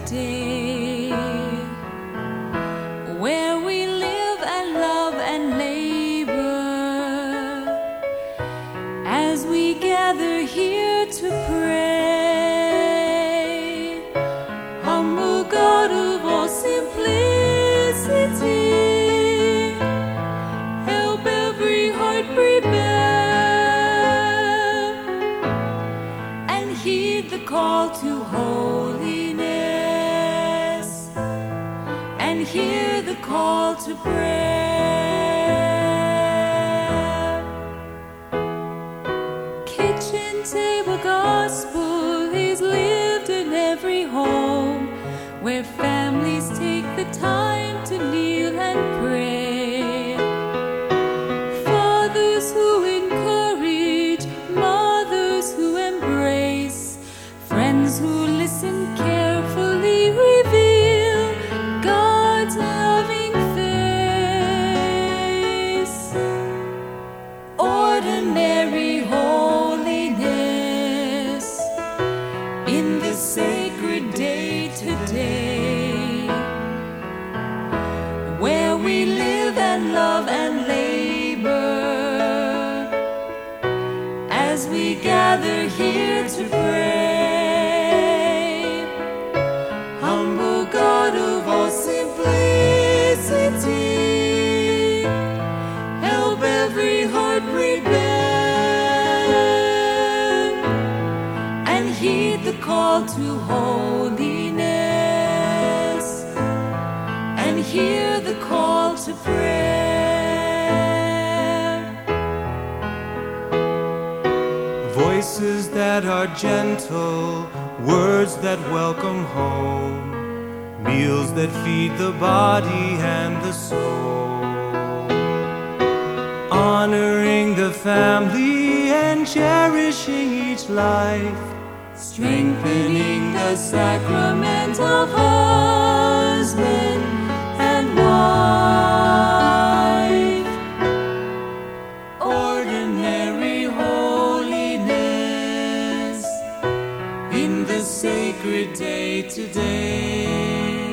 day, where we live and love and labor, as we gather here to pray. Humble God of all simplicity, help every heart prepare, and heed the call to holiness, and hear the call to prayer. Kitchen table gospel is lived in every home, where families take the time to kneel and pray. Fathers who encourage, mothers who embrace, friends who listen carefully reveal God's loving face. Ordinary holiness in this sacred day today, where we live and love and labor, as we gather here to pray. Humble God of all simplicity, help every heart prepare, and heed the call to holiness, and hear the call to prayer. Voices that are gentle, words that welcome home, meals that feed the body and the soul, honoring the family and cherishing each life, Strengthening the sacrament of husband and wife. Ordinary holiness in the sacred day today,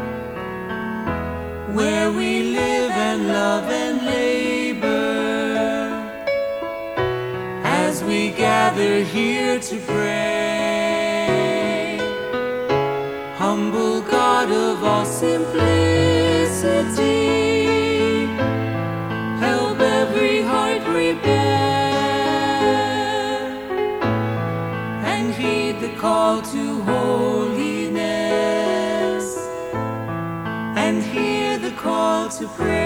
where we live and love and labor, as we gather here to pray. Humble God of all simplicity, help every heart prepare, and heed the call to holiness, and hear the call to prayer.